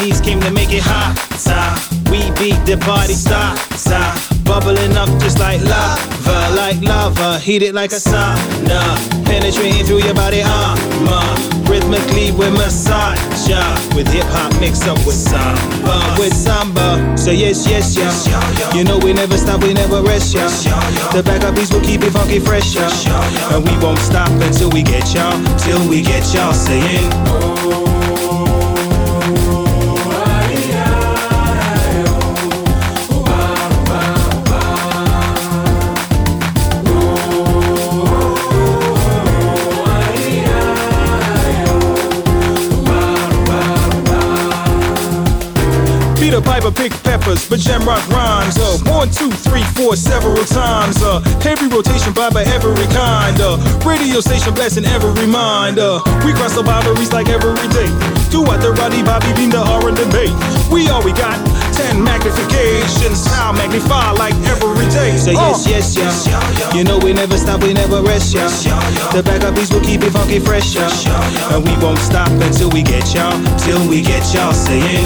ladies came to make it hot. We beat the party stop. Bubbling up just like lava, heated like a sauna, penetrating through your body armor, rhythmically with massage, with hip hop mixed up with samba, So yes, you know we never stop, we never rest, The backup beats will keep it funky fresh, and we won't stop until we get y'all, saying. Peter Piper pick peppers, but Jamrock rhymes. 1, 2, 3, 4, several times. Heavy rotation by every kind. Radio station blasting every mind. We cross the boundaries like every day. Do what the Roddy Bobby beam the R and the B. We got 10 magnifications. Now magnify like every day. Say yes. You know we never stop, we never rest, The backup beats will keep it funky fresh, and we won't stop until we get y'all, saying.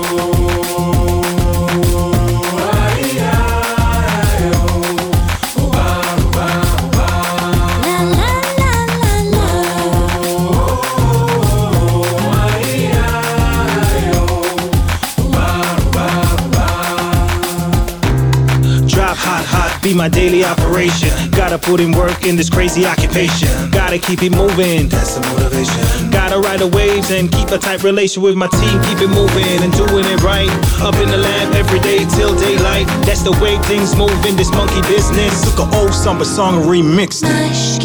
Hot, be my daily operation. Gotta put in work in this crazy occupation. Gotta keep it moving, that's the motivation. Gotta ride the waves and keep a tight relation with my team. Keep it moving and doing it right. Up in the lab every day till daylight. That's the way things move in this monkey business. Took an old samba song and remixed it.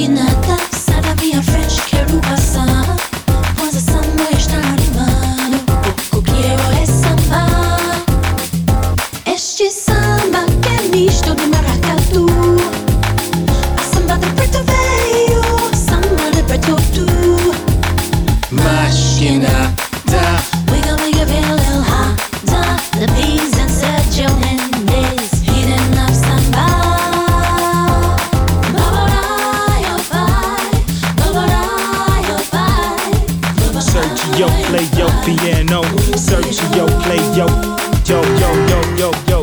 Misto de maracatu, a samba de preto veio, samba de preto tu. Máquina da Wiggle, wiggle, ha, da. The peas and Sergio Mendes, heating up samba. Sergio play your piano. Sergio play yo.